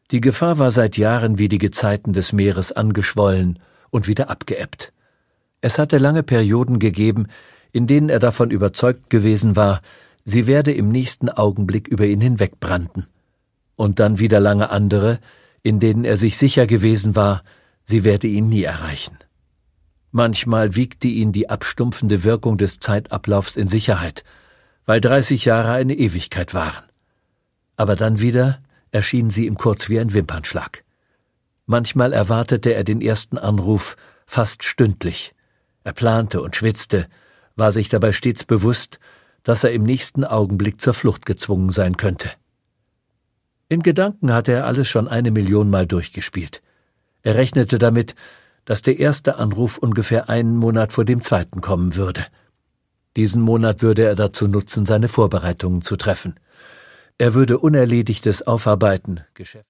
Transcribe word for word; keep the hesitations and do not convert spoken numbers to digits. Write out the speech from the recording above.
Die Gefahr war seit Jahren wie die Gezeiten des Meeres angeschwollen und wieder abgeebbt. Es hatte lange Perioden gegeben, in denen er davon überzeugt gewesen war, sie werde im nächsten Augenblick über ihn hinwegbranden. Und dann wieder lange andere, in denen er sich sicher gewesen war, sie werde ihn nie erreichen. Manchmal wiegte ihn die abstumpfende Wirkung des Zeitablaufs in Sicherheit, weil dreißig Jahre eine Ewigkeit waren. Aber dann wieder erschienen sie ihm kurz wie ein Wimpernschlag. Manchmal erwartete er den ersten Anruf fast stündlich. Er plante und schwitzte, war sich dabei stets bewusst, dass er im nächsten Augenblick zur Flucht gezwungen sein könnte. In Gedanken hatte er alles schon eine Million Mal durchgespielt. Er rechnete damit, dass der erste Anruf ungefähr einen Monat vor dem zweiten kommen würde. Diesen Monat würde er dazu nutzen, seine Vorbereitungen zu treffen. Er würde Unerledigtes aufarbeiten, Geschäft